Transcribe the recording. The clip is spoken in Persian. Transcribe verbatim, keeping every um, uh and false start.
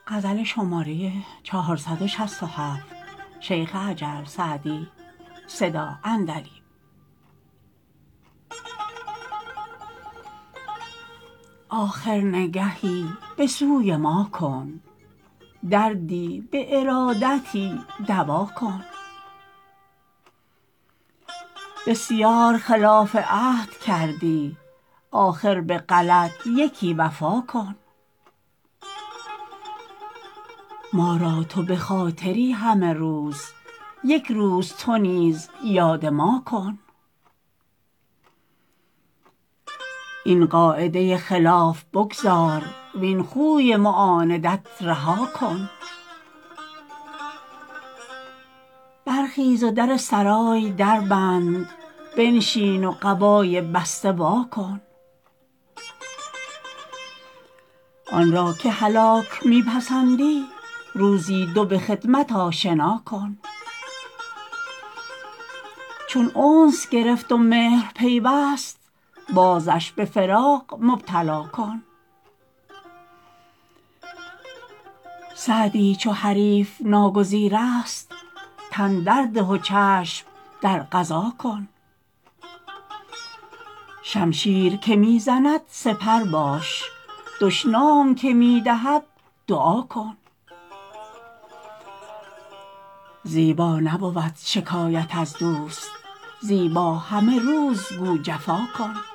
غزل شماره چهارصد و شصت و هفت شیخ حجر سعدی صدا عندلیب. آخر نگهی به سوی ما کن، دردی به ارادتی دوا کن. بسیار خلاف عهد کردی، آخر به غلط یکی وفا کن. ما را تو به خاطری همه روز، یک روز تو نیز یاد ما کن. این قاعده خلاف بگذار، وین خوی معاندت رها کن. برخیز و در سرای در بند، بنشین و قبای بسته وا کن. آن را که هلاک می پسندی، روزی دو به خدمت آشنا کن. چون انس گرفت و مهر پیوست، بازش به فراق مبتلا کن. سعدی چو حریف ناگزیر است، تن درده و چشم در قضا کن. شمشیر که می زند سپر باش، دشنام که می دهد دعا کن. زیبا نبود شکایت از دوست، زیبا همه روز گو جفا کن.